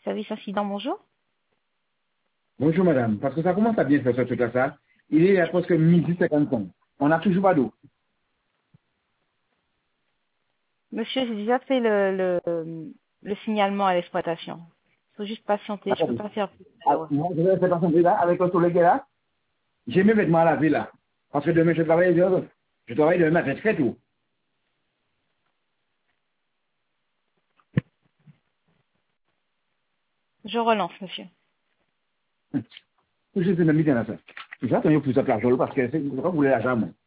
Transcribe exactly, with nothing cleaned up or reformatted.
Service incident, bonjour. Bonjour madame, parce que ça commence à bien faire ce truc-là, ça. Il est à presque midi cinquante-cinq. On n'a toujours pas d'eau. Monsieur, j'ai déjà fait le, le, le signalement à l'exploitation. Il faut juste patienter, je ne peux Attendez. pas faire plus. Ah, moi, je vais faire patienter là, avec le soleil qui est là. J'ai mes vêtements à laver là. Parce que demain, je travaille, je travaille demain matin très tôt. Je relance, monsieur. Je suis un ami dans ça. J'attends plus de l'argent parce que c'est, je crois que vous voulez l'argent, moi.